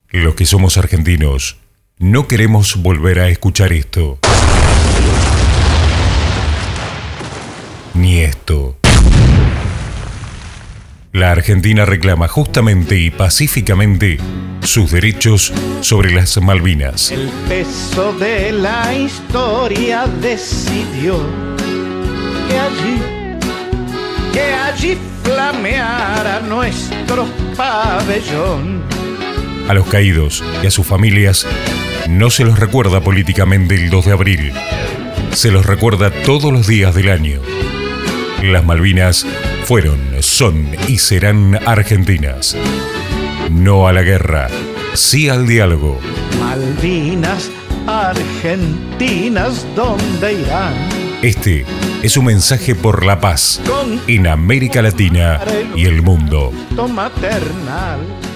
Los que somos argentinos no queremos volver a escuchar esto. Ni esto. La Argentina reclama justamente y pacíficamente sus derechos sobre las Malvinas. El peso de la historia decidió que allí flameara nuestro pabellón. A los caídos y a sus familias no se los recuerda políticamente el 2 de abril. Se los recuerda todos los días del año. Las Malvinas fueron, son y serán argentinas. No a la guerra, sí al diálogo. Malvinas argentinas, ¿dónde irán? Este es un mensaje por la paz en América Latina y el mundo. Maternal.